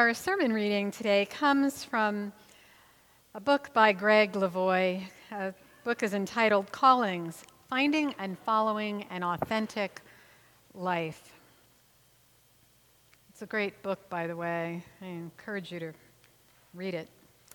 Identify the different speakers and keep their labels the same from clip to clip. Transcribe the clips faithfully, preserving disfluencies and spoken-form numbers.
Speaker 1: Our sermon reading today comes from a book by Greg Lavoie. The book is entitled Callings, Finding and Following an Authentic Life. It's a great book, by the way. I encourage you to read it.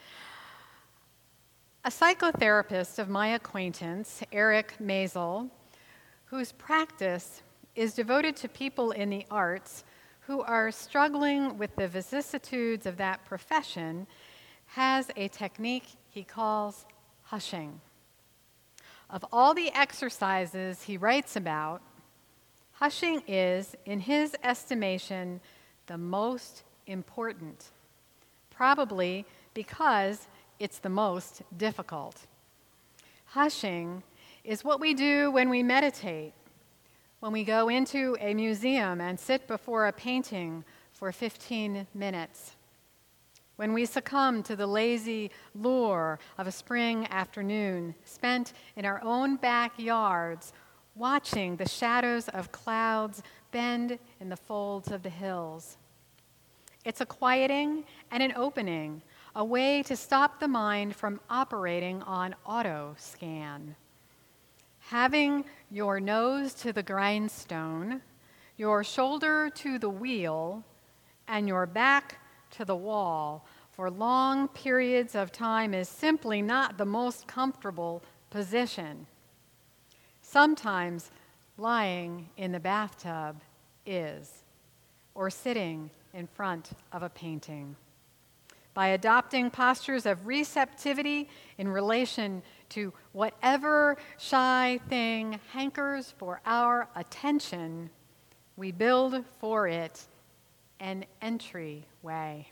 Speaker 1: A psychotherapist of my acquaintance, Eric Maisel, whose practice is devoted to people in the arts who are struggling with the vicissitudes of that profession, has a technique he calls hushing. Of all the exercises he writes about, hushing is, in his estimation, the most important, probably because it's the most difficult. Hushing is what we do when we meditate, when we go into a museum and sit before a painting for fifteen minutes, when we succumb to the lazy lure of a spring afternoon spent in our own backyards watching the shadows of clouds bend in the folds of the hills. It's a quieting and an opening, a way to stop the mind from operating on auto scan. Having your nose to the grindstone, your shoulder to the wheel, and your back to the wall for long periods of time is simply not the most comfortable position. Sometimes lying in the bathtub is, or sitting in front of a painting. By adopting postures of receptivity in relation to whatever shy thing hankers for our attention, we build for it an entryway.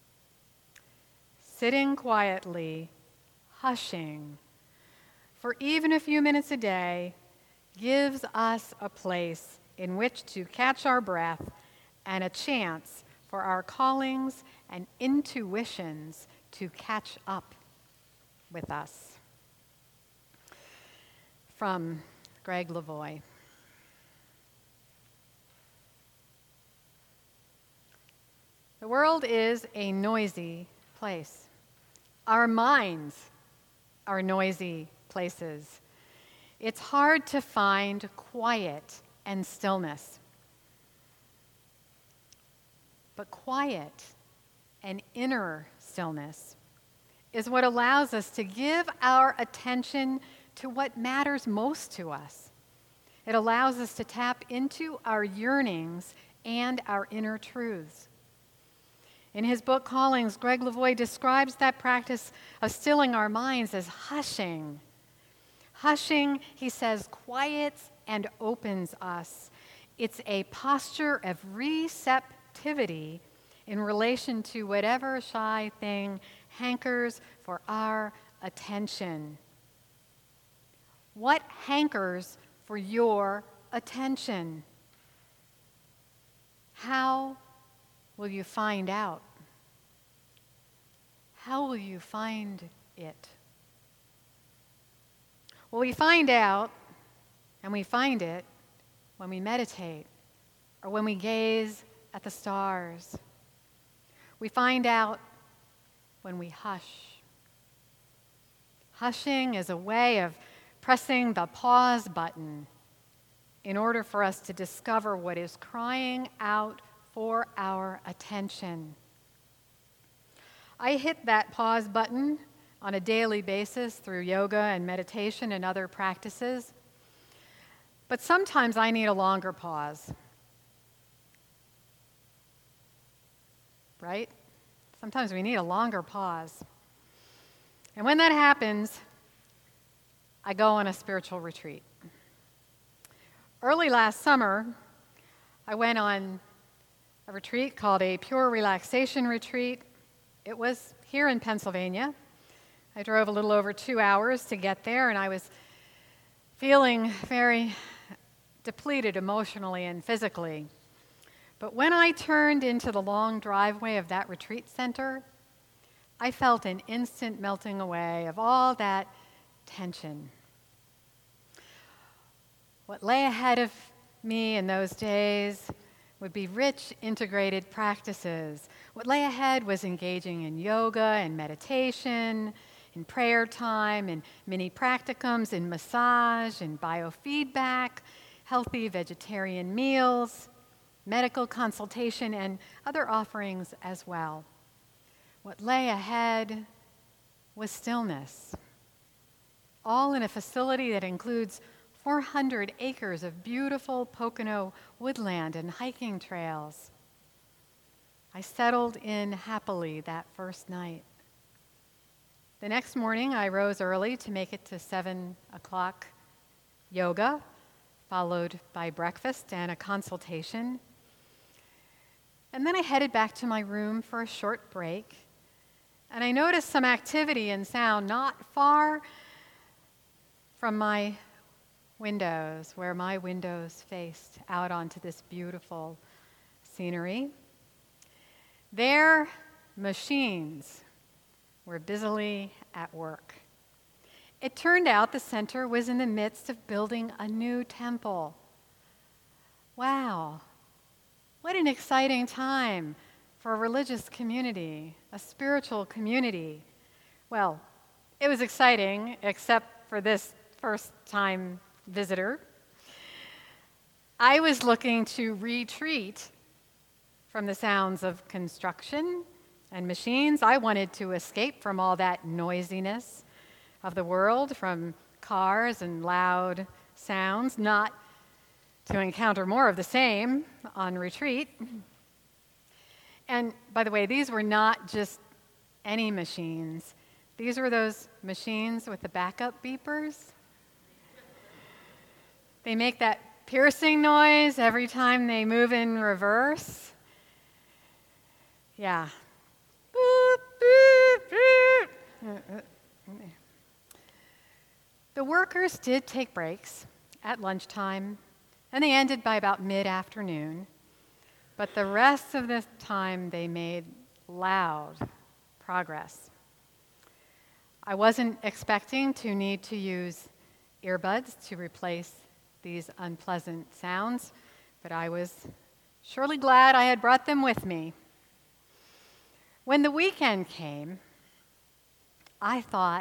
Speaker 1: Sitting quietly, hushing, for even a few minutes a day, gives us a place in which to catch our breath and a chance for our callings and intuitions to catch up with us. From Greg Lavoie. The world is a noisy place. Our minds are noisy places. It's hard to find quiet and stillness. But quiet and inner stillness is what allows us to give our attention to what matters most to us. It allows us to tap into our yearnings and our inner truths. In his book, Callings, Greg Lavoie describes that practice of stilling our minds as hushing. Hushing, he says, quiets and opens us. It's a posture of receptivity in relation to whatever shy thing hankers for our attention. What hankers for your attention? How will you find out? How will you find it? Well, we find out, and we find it when we meditate or when we gaze at the stars. We find out when we hush. Hushing is a way of pressing the pause button in order for us to discover what is crying out for our attention. I hit that pause button on a daily basis through yoga and meditation and other practices, but sometimes I need a longer pause. Right? Sometimes we need a longer pause. And when that happens, I go on a spiritual retreat. Early last summer, I went on a retreat called a Pure Relaxation Retreat. It was here in Pennsylvania. I drove a little over two hours to get there, and I was feeling very depleted emotionally and physically. But when I turned into the long driveway of that retreat center, I felt an instant melting away of all that tension. What lay ahead of me in those days would be rich integrated practices. What lay ahead was engaging in yoga and meditation, in prayer time, in mini practicums, in massage, in biofeedback, healthy vegetarian meals, medical consultation, and other offerings as well. What lay ahead was stillness, all in a facility that includes four hundred acres of beautiful Pocono woodland and hiking trails. I settled in happily that first night. The next morning, I rose early to make it to seven o'clock yoga, followed by breakfast and a consultation. And then I headed back to my room for a short break, and I noticed some activity and sound not far from my windows, where my windows faced out onto this beautiful scenery. There, machines were busily at work. It turned out the center was in the midst of building a new temple. Wow, what an exciting time for a religious community, a spiritual community. Well, it was exciting, except for this first-time visitor. I was looking to retreat from the sounds of construction and machines. I wanted to escape from all that noisiness of the world, from cars and loud sounds, not to encounter more of the same on retreat. And by the way, these were not just any machines. These were those machines with the backup beepers. They make that piercing noise every time they move in reverse. Yeah. Boop, boop, boop. The workers did take breaks at lunchtime, and they ended by about mid-afternoon. But the rest of the time, they made loud progress. I wasn't expecting to need to use earbuds to replace these unpleasant sounds, but I was surely glad I had brought them with me. When the weekend came, I thought,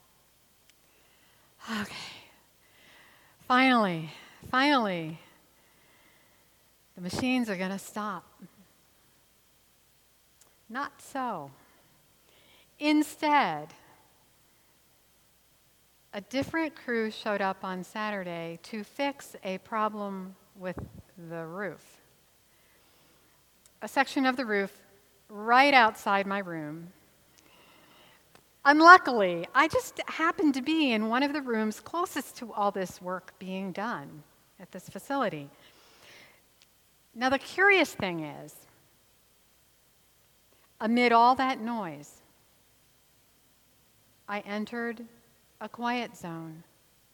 Speaker 1: okay, finally, finally, the machines are going to stop. Not so. Instead, a different crew showed up on Saturday to fix a problem with the roof. A section of the roof right outside my room. Unluckily, I just happened to be in one of the rooms closest to all this work being done at this facility. Now, the curious thing is, amid all that noise, I entered a quiet zone.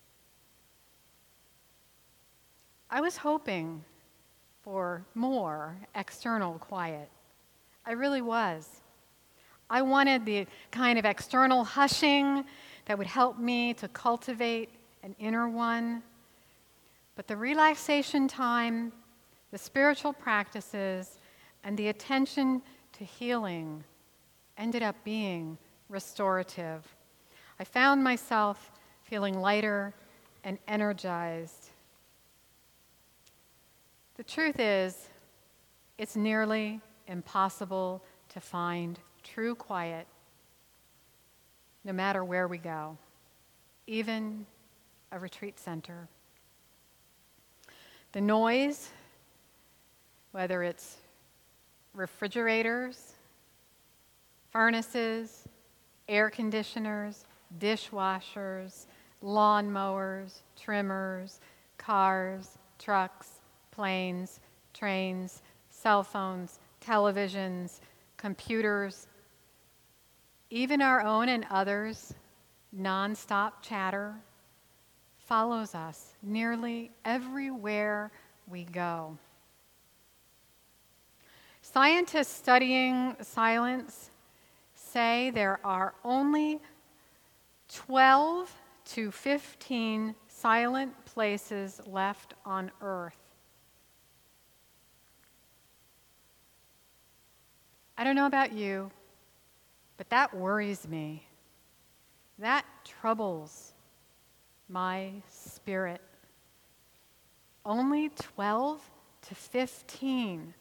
Speaker 1: I was hoping for more external quiet. I really was. I wanted the kind of external hushing that would help me to cultivate an inner one. But the relaxation time, the spiritual practices, and the attention to healing ended up being restorative. I found myself feeling lighter and energized. The truth is, it's nearly impossible to find true quiet no matter where we go, even a retreat center. The noise, whether it's refrigerators, furnaces, air conditioners, dishwashers, lawnmowers, trimmers, cars, trucks, planes, trains, cell phones, televisions, computers, even our own and others' nonstop chatter follows us nearly everywhere we go. Scientists studying silence say there are only twelve to fifteen silent places left on Earth. I don't know about you, but that worries me. That troubles my spirit. Only twelve to fifteen.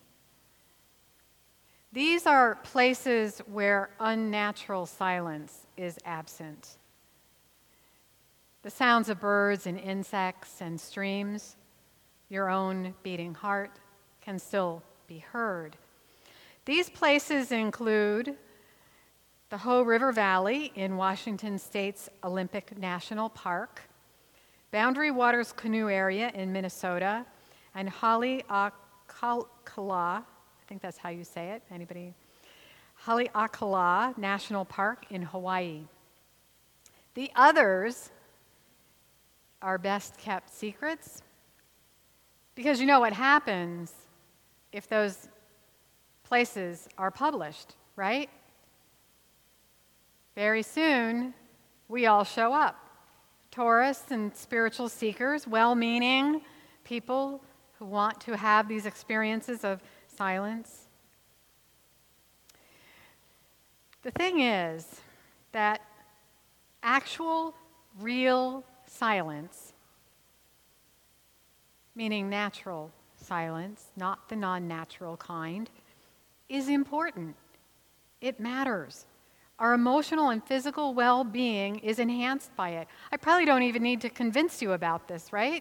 Speaker 1: These are places where unnatural silence is absent. The sounds of birds and insects and streams, your own beating heart, can still be heard. These places include the Hoh River Valley in Washington State's Olympic National Park, Boundary Waters Canoe Area in Minnesota, and Haleakala, I think that's how you say it, anybody? Haleakala National Park in Hawaii. The others are best kept secrets, because you know what happens if those places are published, right? Very soon, we all show up. Tourists and spiritual seekers, well-meaning people who want to have these experiences of silence. The thing is that actual, real silence, meaning natural silence, not the non-natural kind, is important. It matters. Our emotional and physical well-being is enhanced by it. I probably don't even need to convince you about this, right?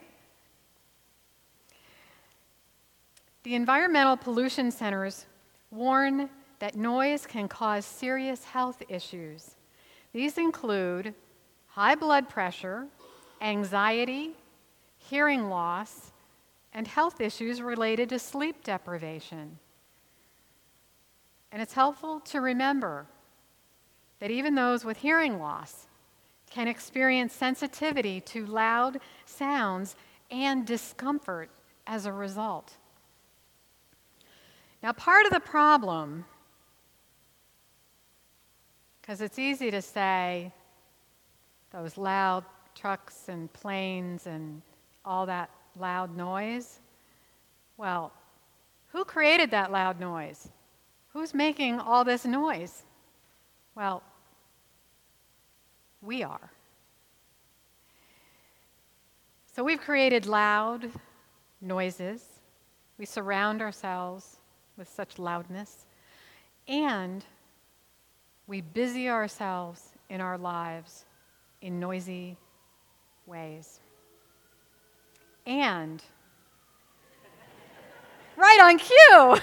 Speaker 1: The environmental pollution centers warn that noise can cause serious health issues. These include high blood pressure, anxiety, hearing loss, and health issues related to sleep deprivation. And it's helpful to remember that even those with hearing loss can experience sensitivity to loud sounds and discomfort as a result. Now, part of the problem, because it's easy to say those loud trucks and planes and all that loud noise, well, who created that loud noise? Who's making all this noise? Well, we are. So we've created loud noises. We surround ourselves with such loudness. And we busy ourselves in our lives in noisy ways. And, right on cue!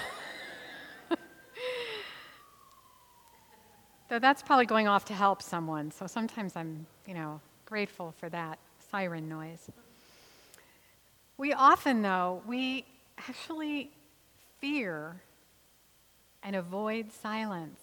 Speaker 1: Though that's probably going off to help someone, so sometimes I'm, you know, grateful for that siren noise. We often, though, we actually fear and avoid silence.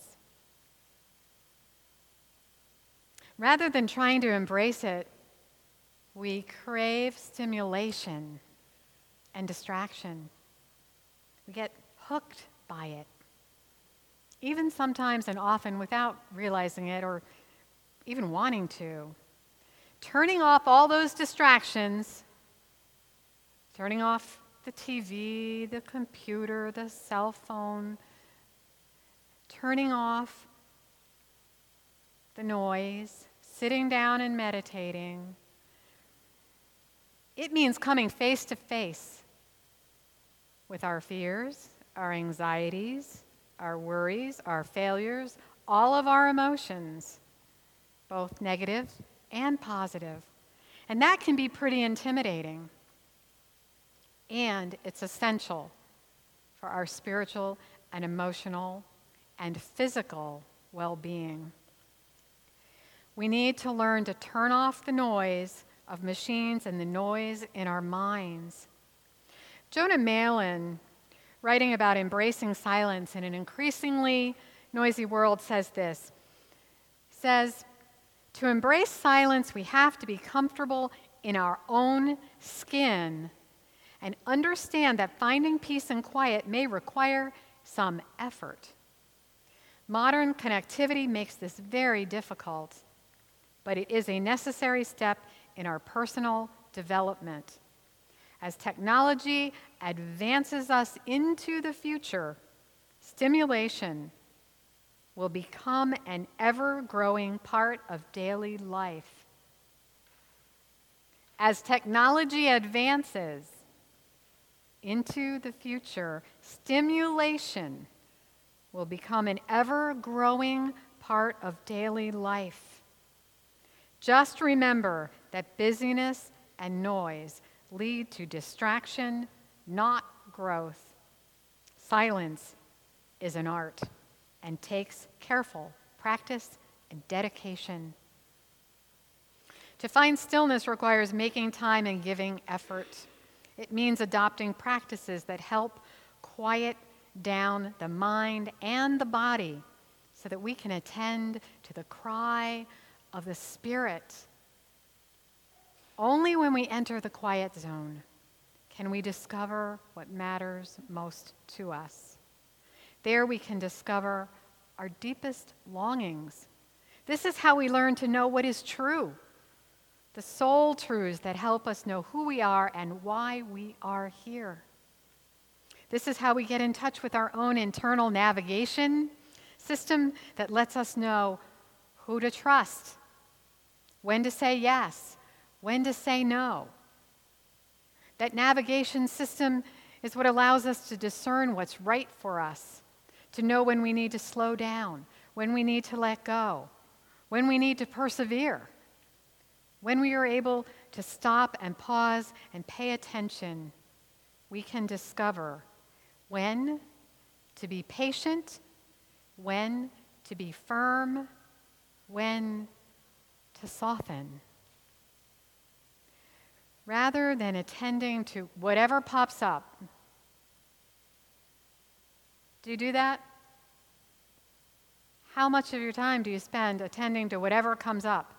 Speaker 1: Rather than trying to embrace it, we crave stimulation and distraction. We get hooked by it. Even sometimes and often without realizing it or even wanting to. Turning off all those distractions, turning off the T V, the computer, the cell phone, turning off the noise, sitting down and meditating. It means coming face to face with our fears, our anxieties, our worries, our failures, all of our emotions, both negative and positive. And that can be pretty intimidating. And it's essential for our spiritual and emotional and physical well-being. We need to learn to turn off the noise of machines and the noise in our minds. Jonah Malin, writing about embracing silence in an increasingly noisy world, says this. He says, to embrace silence, we have to be comfortable in our own skin and understand that finding peace and quiet may require some effort. Modern connectivity makes this very difficult, but it is a necessary step in our personal development. As technology advances us into the future, stimulation will become an ever-growing part of daily life. As technology advances into the future, stimulation will become an ever-growing part of daily life. Just remember that busyness and noise lead to distraction, not growth. Silence is an art and takes careful practice and dedication. To find stillness requires making time and giving effort. It means adopting practices that help quiet down the mind and the body so that we can attend to the cry of the spirit. Only when we enter the quiet zone can we discover what matters most to us. There we can discover our deepest longings. This is how we learn to know what is true, the soul truths that help us know who we are and why we are here. This is how we get in touch with our own internal navigation system that lets us know who to trust, when to say yes, when to say no. That navigation system is what allows us to discern what's right for us, to know when we need to slow down, when we need to let go, when we need to persevere, when we are able to stop and pause and pay attention. We can discover when to be patient, when to be firm, when to soften. Rather than attending to whatever pops up. Do you do that? How much of your time do you spend attending to whatever comes up?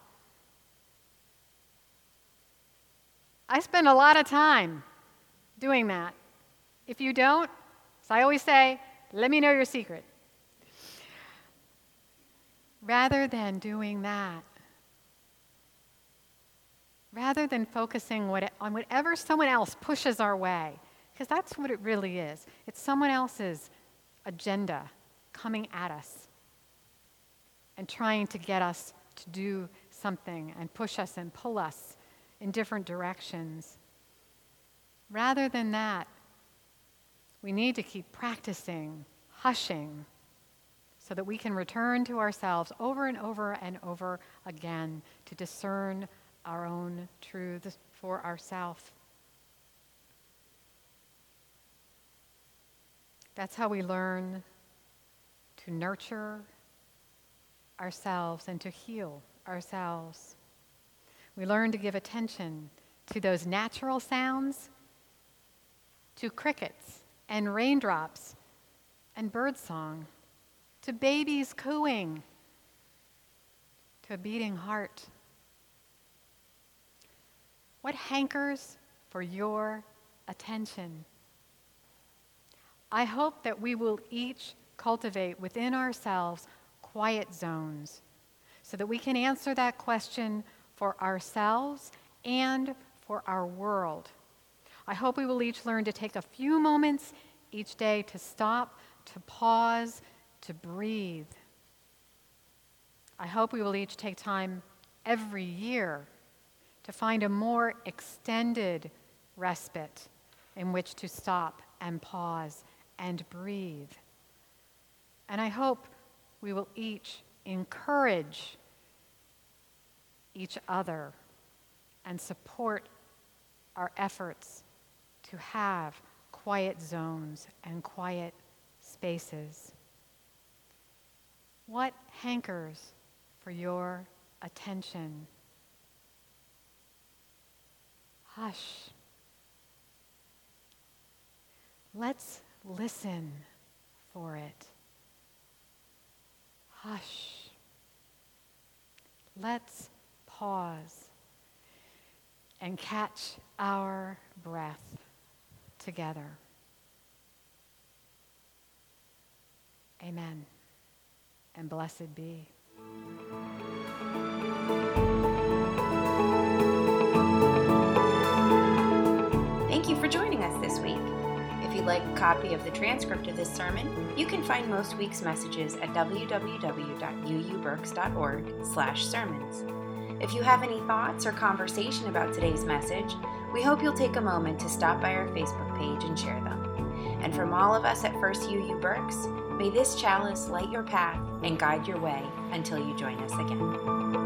Speaker 1: I spend a lot of time doing that. If you don't, as I always say, let me know your secret. Rather than doing that, rather than focusing what, on whatever someone else pushes our way, because that's what it really is. It's someone else's agenda coming at us and trying to get us to do something and push us and pull us in different directions. Rather than that, we need to keep practicing, hushing, so that we can return to ourselves over and over and over again to discern our own truths for ourselves. That's how we learn to nurture ourselves and to heal ourselves. We learn to give attention to those natural sounds, to crickets and raindrops and birdsong, to babies cooing, to a beating heart. What hankers for your attention? I hope that we will each cultivate within ourselves quiet zones so that we can answer that question for ourselves and for our world. I hope we will each learn to take a few moments each day to stop, to pause, to breathe. I hope we will each take time every year to find a more extended respite in which to stop and pause and breathe. And I hope we will each encourage each other and support our efforts to have quiet zones and quiet spaces. What hankers for your attention? Hush. Let's listen for it. Hush. Let's pause and catch our breath together. Amen. And blessed be.
Speaker 2: Thank you for joining us this week. If you'd like copy of the transcript of this sermon, you can find most week's messages at w w w dot u u berks dot org slash sermons. If you have any thoughts or conversation about today's message, we hope you'll take a moment to stop by our Facebook page and share them. And from all of us at First U U Berks, may this chalice light your path and guide your way until you join us again.